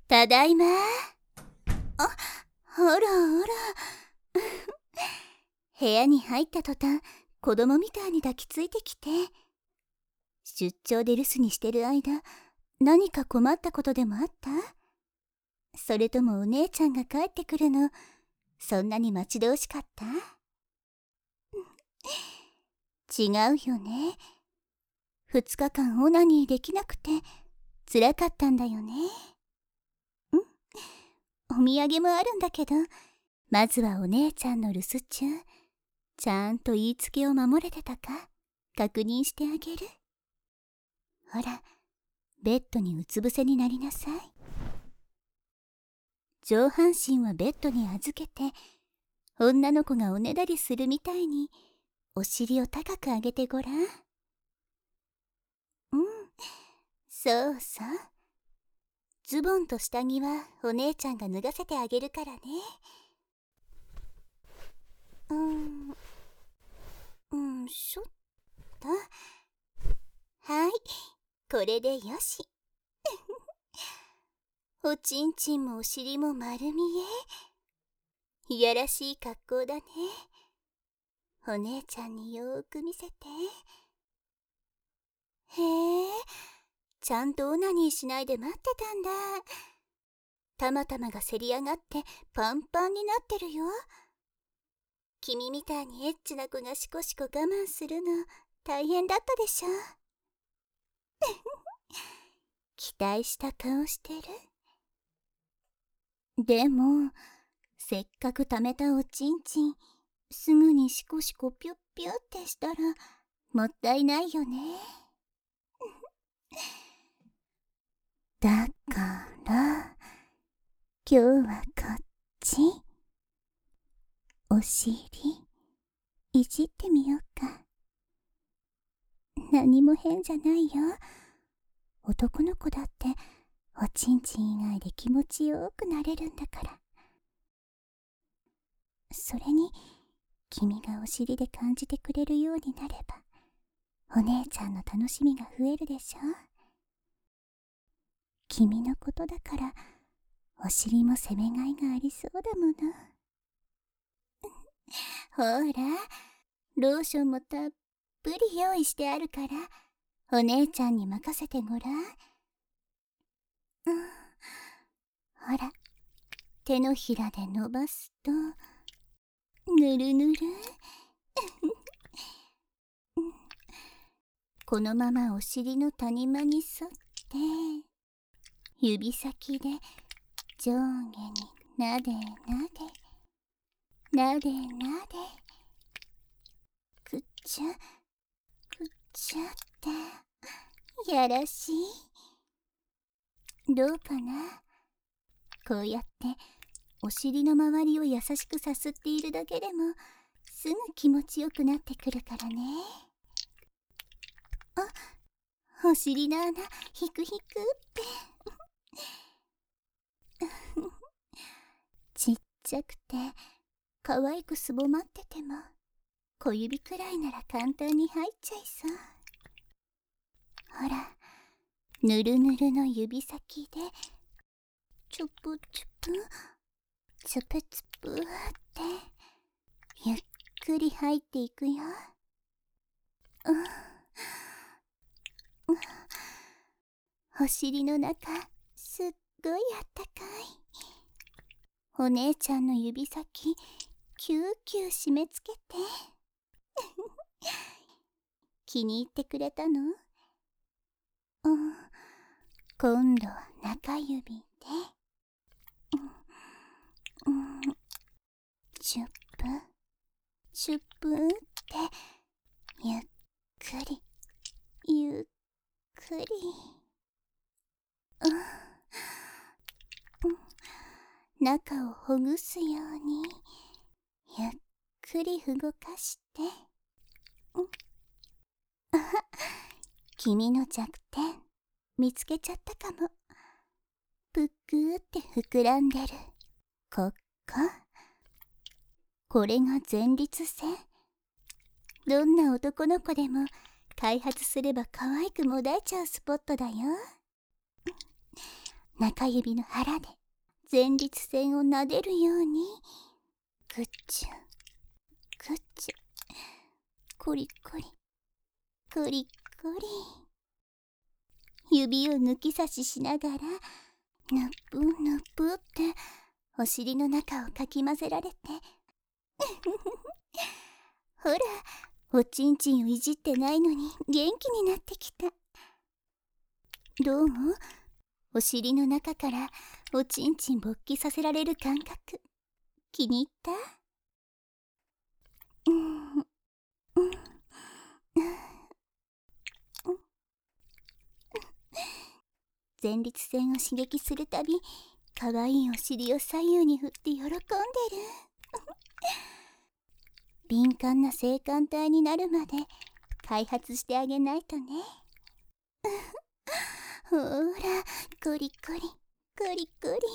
ただいま。ほらほら。部屋に入った途端、子供みたいに抱きついてきて。出張で留守にしてる間、何か困ったことでもあった？それともお姉ちゃんが帰ってくるの、そんなに待ち遠しかった？違うよね。2日間オナニーできなくて辛かったんだよね。お土産もあるんだけど、まずはお姉ちゃんの留守中、ちゃんと言いつけを守れてたか確認してあげる。ほら、ベッドにうつ伏せになりなさい。上半身はベッドに預けて、女の子がおねだりするみたいにお尻を高く上げてごらん。そうそう。ズボンと下着はお姉ちゃんが脱がせてあげるからね。しょっと。はい、これでよし。おちんちんもお尻も丸見え。いやらしい格好だね。お姉ちゃんによーく見せて。へえ、ちゃんとオナニーしないで待ってたんだ。たまたまがせり上がってパンパンになってるよ。君みたいにエッチな子がシコシコ我慢するの大変だったでしょ。期待した顔してる。でも、せっかく貯めたおちんちん、すぐにシコシコピュッピュってしたらもったいないよね。だから今日はこっち、お尻いじってみようか。何も変じゃないよ。男の子だっておちんちん以外で気持ちよくなれるんだから。それに君がお尻で感じてくれるようになれば、お姉ちゃんの楽しみが増えるでしょ。君のことだからお尻も責めがいがありそうだもの。ほら、ローションもたっぷり用意してあるからお姉ちゃんに任せてごらん。ほら、手のひらで伸ばすとぬるぬる。このままお尻の谷間に沿って指先で上下になでなでくっちゃってやらしい。どうかな。こうやってお尻の周りを優しくさすっているだけでもすぐ気持ちよくなってくるからね。お尻の穴ひくひくってちっちゃくて可愛くすぼまってても小指くらいなら簡単に入っちゃいそう。ほら、ぬるぬるの指先でチュプチュプチュプチュプってゆっくり入っていくよ。お尻の中すっごいあったかい。お姉ちゃんの指先キューキュー締め付けて気に入ってくれたの？今度は中指でチュップチュップってゆっくりゆっくり。中をほぐすようにゆっくり動かして。君の弱点見つけちゃったかも。ぷっくーって膨らんでるここれが前立腺。どんな男の子でも開発すれば可愛くもだえちゃうスポットだよ。 中指の腹で前立腺を撫でるようにグッチュグッチュ、コリコリコリコリ、指を抜き差ししながらぬぷぬぷってお尻の中をかき混ぜられてほら、おちんちんをいじってないのに元気になってきた。どうも、お尻の中からおちんちん勃起させられる感覚、気に入った？前立腺を刺激するたび、かわいいお尻を左右に振って喜んでる。敏感な性感帯になるまで開発してあげないとね。ほら、コリコリコリコリ、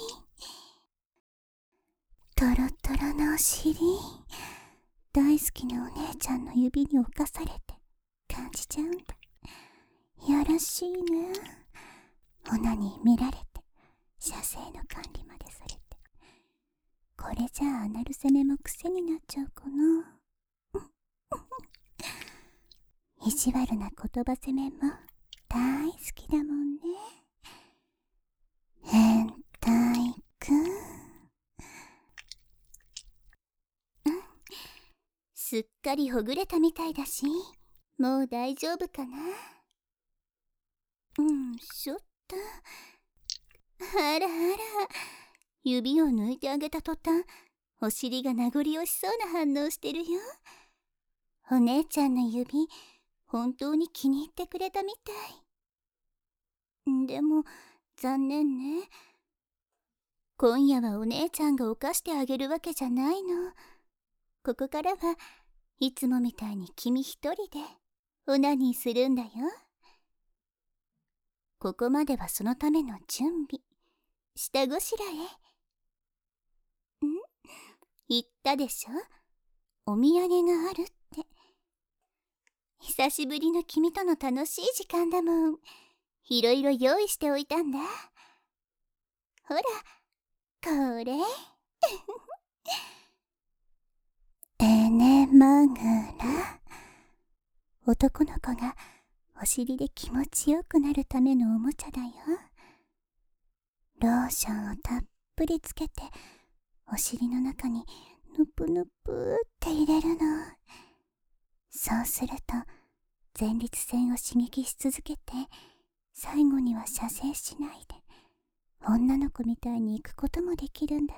トロトロのお尻、大好きなお姉ちゃんの指に侵されて感じちゃうんだ。よろしいね。オナに見られて射精の管理までされて、これじゃあアナル攻めも癖になっちゃうかな。意地悪な言葉攻めも大好きだもんね。変態くん。すっかりほぐれたみたいだし、もう大丈夫かな。しょった。あらあら、指を抜いてあげた途端、お尻が名残惜しそうな反応してるよ。お姉ちゃんの指、本当に気に入ってくれたみたい。でも、残念ね。今夜はお姉ちゃんが犯してあげるわけじゃないの。ここからはいつもみたいに君一人でオナニーするんだよ。ここまではそのための準備。下ごしらえ。言ったでしょ、お土産があるって。久しぶりの君との楽しい時間だもん。いろいろ用意しておいたんだ。ほら、これ。エネマグラ。男の子がお尻で気持ちよくなるためのおもちゃだよ。ローションをたっぷりつけてお尻の中にぬぷぬぷって入れるの。そうすると前立腺を刺激し続けて、最後には射精しないで女の子みたいに行くこともできるんだって。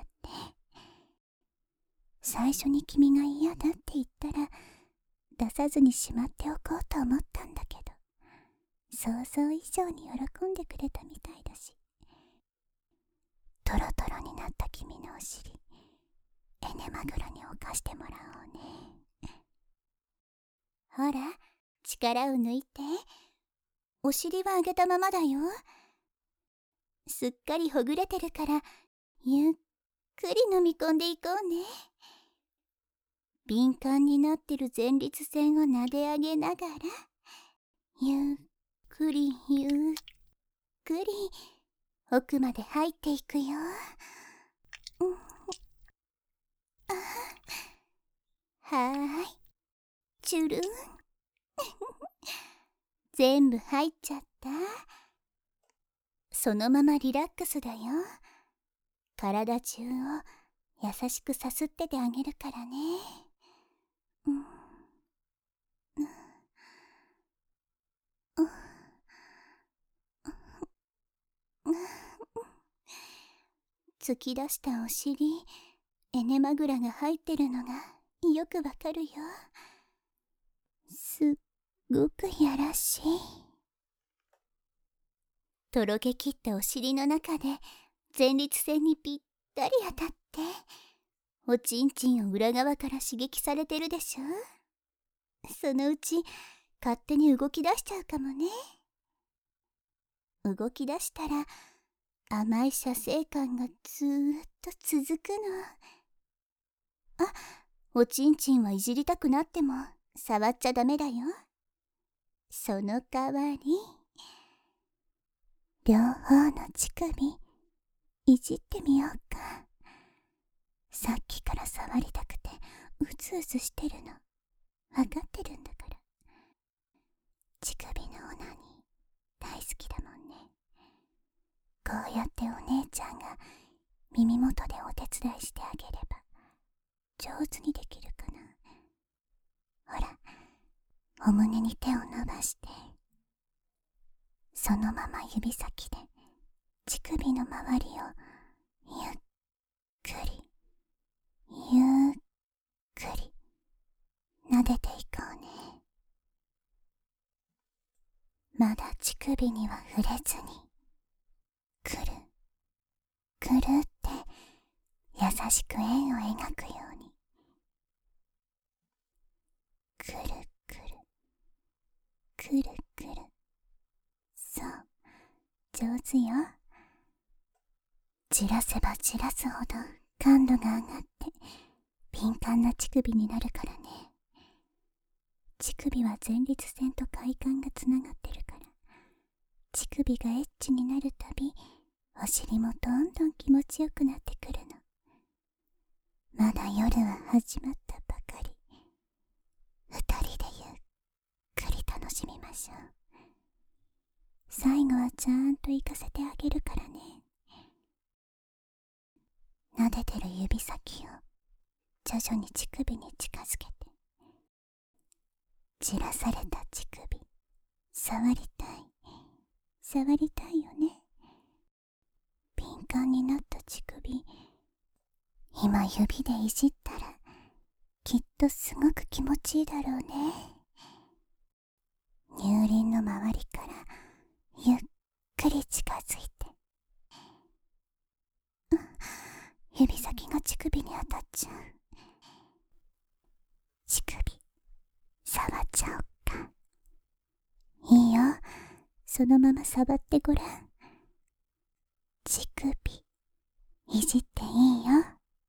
最初に君が嫌だって言ったら出さずにしまっておこうと思ったんだけど、想像以上に喜んでくれたみたいだし。トロトロになった君のお尻、エネマグラに犯してもらおうね。ほら、力を抜いて。お尻は上げたままだよ。すっかりほぐれてるから、ゆっくり飲み込んでいこうね。敏感になってる前立腺を撫で上げながら、ゆっくりゆっくり奥まで入っていくよ。はーい、チュルン。全部入っちゃった。そのままリラックスだよ。体中を優しくさすっててあげるからね。突き出したお尻、エネマグラが入ってるのがよくわかるよ。すっごくやらしい。とろけきったお尻の中で前立腺にぴったり当たって、おちんちんを裏側から刺激されてるでしょ。そのうち勝手に動き出しちゃうかもね。動き出したら甘い射精感がずーっと続くの。あ、おちんちんはいじりたくなっても触っちゃダメだよ。その代わり、両方の乳首いじってみようか。さっきから触りたくてうずうずしてるのわかってるんだから。乳首のオナニー大好きだもんね。こうやってお姉ちゃんが耳元でお手伝いしてあげれば上手にできるかな。ほら、お胸に手を伸ばして、そのまま指先で乳首の周りをゆっくりゆっくり撫でていこうね。まだ乳首には触れずに、くるくるって優しく円を描くように、くるくるくるくる。そう、上手よ。じらせばじらすほど感度が上がって敏感な乳首になるからね。乳首は前立腺と快感がつながってるから、乳首がエッチになるたびお尻もどんどん気持ちよくなってくるの。まだ夜は始まったばかり。二人でゆっくり楽しみましょう。最後はちゃんと行かせてあげるからね。撫でてる指先を徐々に乳首に近づけて、じらされた乳首触りたい触りたいよね。敏感になった乳首、今指でいじったらきっとすごく気持ちいいだろうね。乳輪の周りからゆっくり近づいて、指先が乳首に当たっちゃう。乳首触っちゃおっか。いいよ、そのまま触ってごらん。乳首いじっていいよ。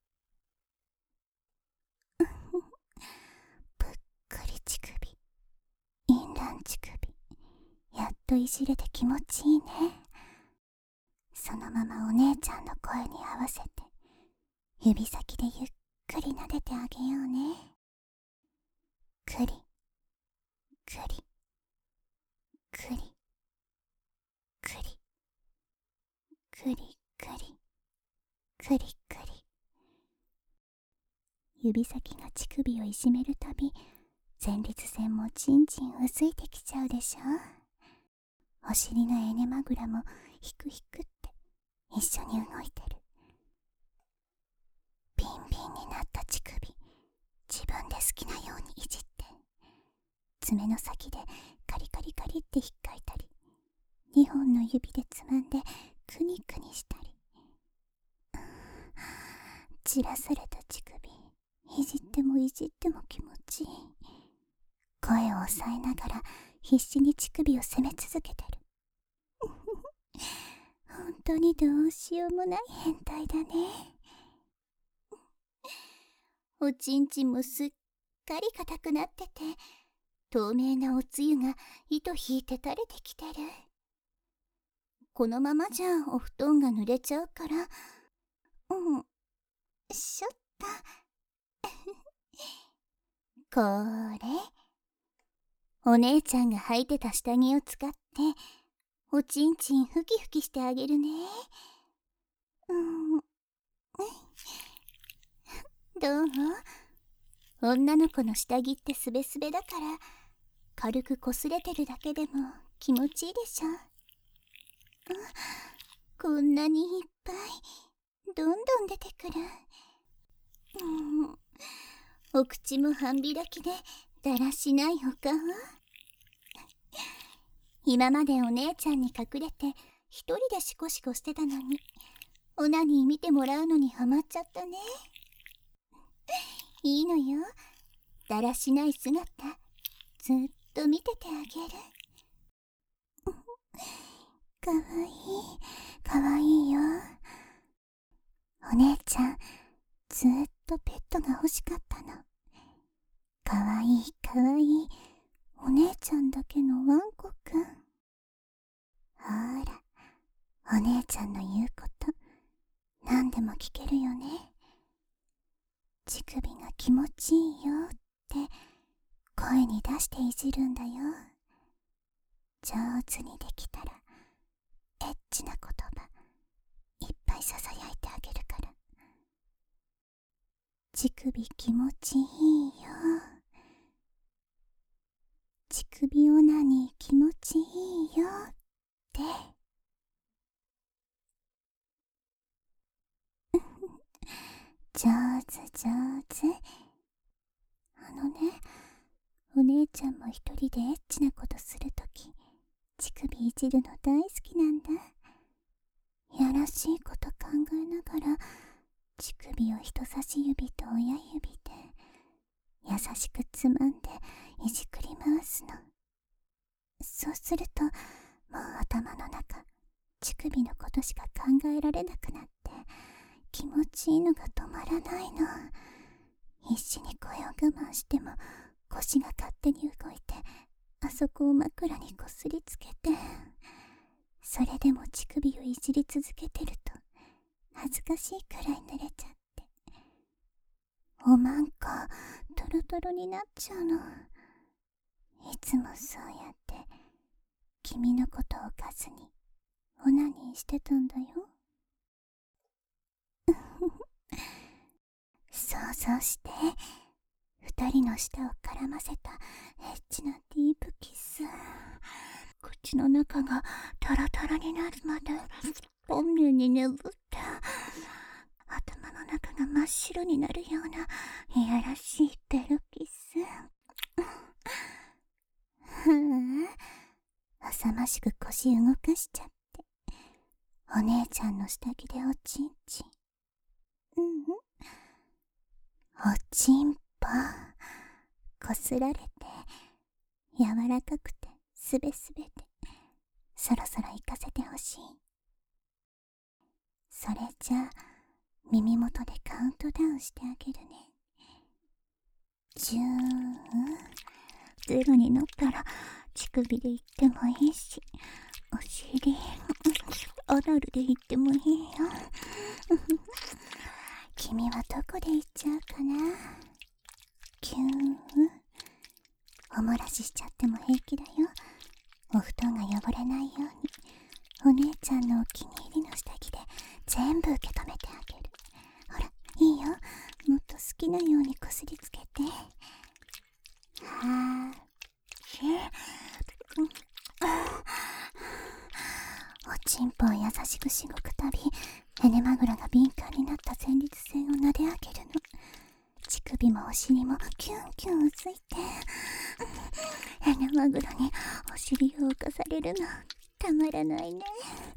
ぷっくり乳首、淫乱乳首、やっといじれて気持ちいいね。そのままお姉ちゃんの声に合わせて指先でゆっくり撫でてあげようね。くりくりくりくりくりくりくりくり。指先が乳首をいじめるたび、前立腺もちんちんうずいてきちゃうでしょ。お尻のエネマグラもヒクヒクって一緒に動いてる。ビンビンになった乳首、自分で好きなようにいじって、爪の先でカリカリカリって引っかいたり、2本の指でつまんでクニクニしたり。散らされた乳首、いじってもいじっても気持ちいい。声を抑えながら必死に乳首を責め続けてる。本当にどうしようもない変態だね。おちんちんもすっかり硬くなってて、透明なおつゆが糸引いて垂れてきてる。このままじゃお布団が濡れちゃうから、しょった。これ、お姉ちゃんが履いてた下着を使っておちんちんふきふきしてあげるね。どう？女の子の下着ってすべすべだから、軽くこすれてるだけでも気持ちいいでしょ。こんなにいっぱいどんどん出てくる。お口も半開きでだらしないお顔。今までお姉ちゃんに隠れて一人でシコシコしてたのに、オナニー見てもらうのにハマっちゃったね。いいのよ、だらしない姿ずっと見ててあげる。かわいいかわいいよ。お姉ちゃんずっとペットが欲しかったの。かわいいかわいいお姉ちゃんだけのワンコくん。ほら、お姉ちゃんの言うこと何でも聞けるよね。乳首が気持ちいいよって声に出していじるんだよ。上手にできたらエッチな言葉いっぱいささやいてあげるから。乳首気持ちいいよ。乳首オナニー気持ちいいよって。上手上手。お姉ちゃんも一人でエッチなことするとき、乳首いじるの大好きなんだ。やらしいこと考えながら、乳首を人差し指と親指で優しくつまんでいじくり回すの。そうすると、もう頭の中、乳首のことしか考えられなくなって、気持ちいいのが止まらないの。必死に声を我慢しても腰が勝手に動いて、あそこを枕にこすりつけて、それでも乳首をいじり続けてると恥ずかしいくらい濡れちゃって、おまんこトロトロになっちゃうの。いつもそうやって君のことをかずにオナニーしてたんだよ。想像して、二人の舌を絡ませたエッチなディープキス。口の中がタラタラになるまでポンミュに眠って、頭の中が真っ白になるようないやらしいベロキス。浅ましく腰動かしちゃって、お姉ちゃんの下着でおちんちん。おちんぽこすられて、柔らかくてすべすべで、そろそろ行かせてほしい。それじゃあ耳元でカウントダウンしてあげるね。10、0になったら乳首で言ってもいいし、お尻アナルで言ってもいいよ。君はどこで言っちゃうかな。キューン。おもらししちゃっても平気だよ。お布団が汚れないように、お姉ちゃんのお気に入りの下着で全部受け止めてあげる。ほら、いいよ。もっと好きなようにこすりつけて。おちんぽを優しくしごくたび、エネマグラが敏感になった前立腺を撫で上げるの。乳首もお尻もキュンキュンうずいて、エネマグラにお尻を浮かされるのたまらないね。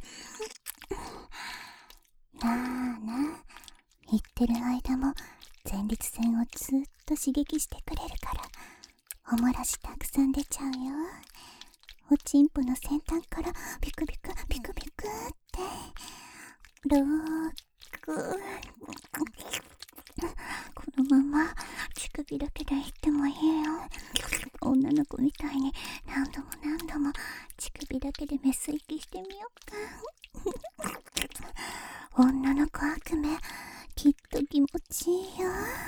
なあなあ、言ってる間も前立腺をずっと刺激してくれるから、おもらしたくさん出ちゃうよ。おちんぽの先端からビクビクビクビクってローク。このまま乳首だけで言ってもいいよ。女の子みたいに何度も何度も乳首だけでメス息してみようか。女の子悪夢きっと気持ちいいよ。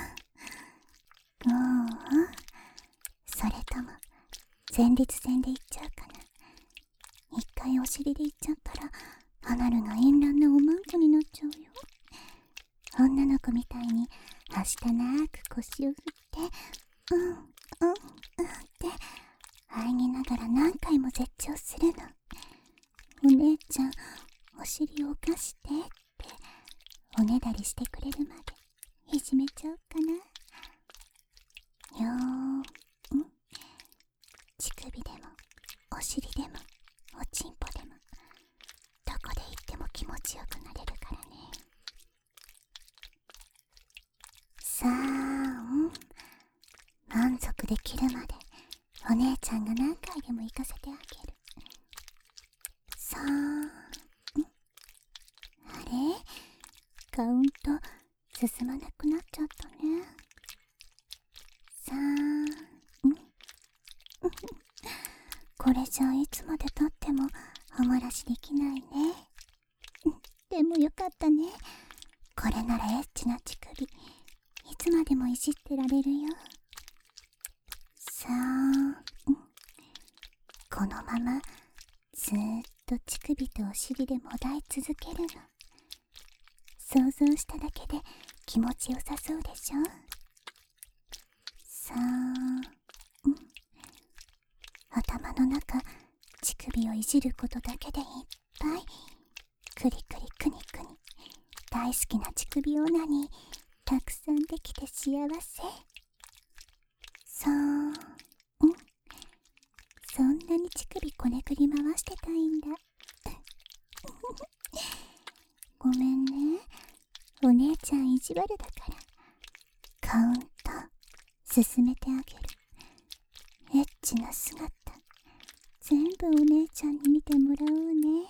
それとも前立腺でいっちゃうかな。一回お尻でいっちゃったらアナルが淫乱なおまんこになっちゃうよ。女の子みたいにはしたなく腰を振ってって喘ぎながら何回も絶頂するの。お姉ちゃんお尻を浮かしてっておねだりしてくれるまでいじめちゃおうかな。乳首でもお尻でもおちんぽでもどこで言っても気持ちよくなれるからね。さあ、満足できるまでお姉ちゃんが何回でも行かせてあげる。さあ、あれカウント進まなくなっちゃったね。さあ、これじゃいつまで経ってもおもらしできないね。でもよかったね。 これならエッチな乳首いつまでもいじってられるよ。さあ、このままずーっと乳首とお尻でもだい続けるの。想像しただけで気持ちよさそうでしょ。さあ、頭の中乳首をいじることだけでいっぱい。クリクリクニクニ、大好きな乳首オナニーたくさんできて幸せ。そんなに乳首こねくり回してたいんだ。ごめんね、お姉ちゃん意地悪だからカウント進めてあげる。エッチな姿全部お姉ちゃんに見てもらおうね。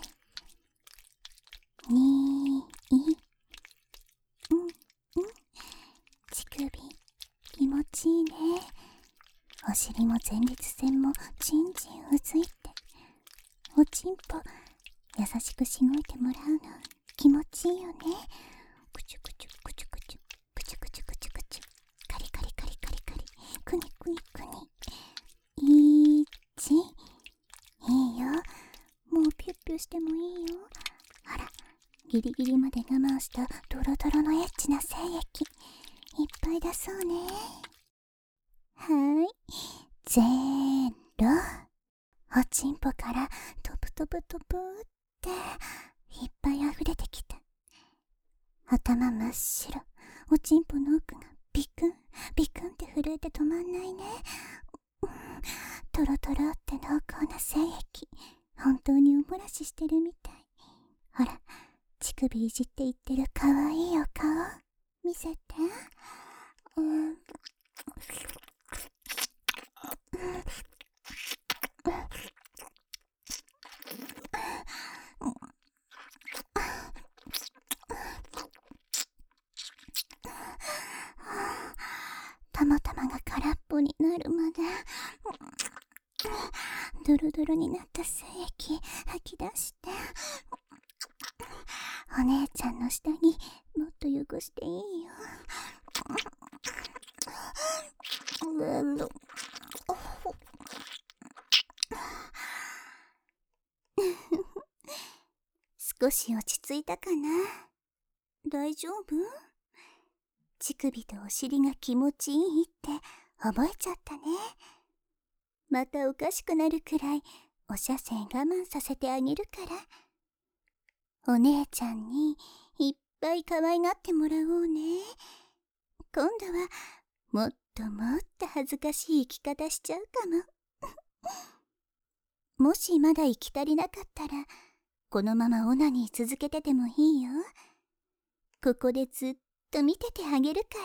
乳首気持ちいいね。お尻も前立腺もじんじんうずいて、おちんぽ優しくしごいてもらうの気持ちいいよね。くちゅくちゅくちゅくちゅくちゅくちゅくちゅくちゅ、カリカリカリカリカリ、くにくにくに。いいよ、もうピュッピュしてもいいよ。あら、ギリギリまで我慢したドロドロのエッチな精液いっぱい出そうね。はーい、ゼロ。おちんぽからトプトプトプっていっぱい溢れてきた。頭真っ白、おちんぽの奥がビクンビクンって震えて止まんないね。トロトロって濃厚な精液、本当におもらししてるみたい。ほら、乳首いじっていってるかわいいお顔見せて。たまたまが空っぽになるまでドロドロになった精液吐き出して、お姉ちゃんの下着もっと汚していいよ。少し落ち着いたかな。大丈夫？乳首とお尻が気持ちいいって覚えちゃったね。またおかしくなるくらいお射精我慢させてあげるから。お姉ちゃんにいっぱい可愛がってもらおうね。今度はもっともっと恥ずかしい生き方しちゃうかも。もしまだ生き足りなかったらこのままオナニー続けててもいいよ。ここでずっと見ててあげるから。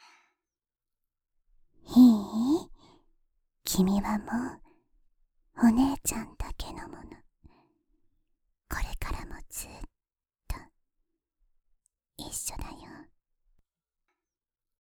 いい？君はもうお姉ちゃんだけのもの。これからもずっ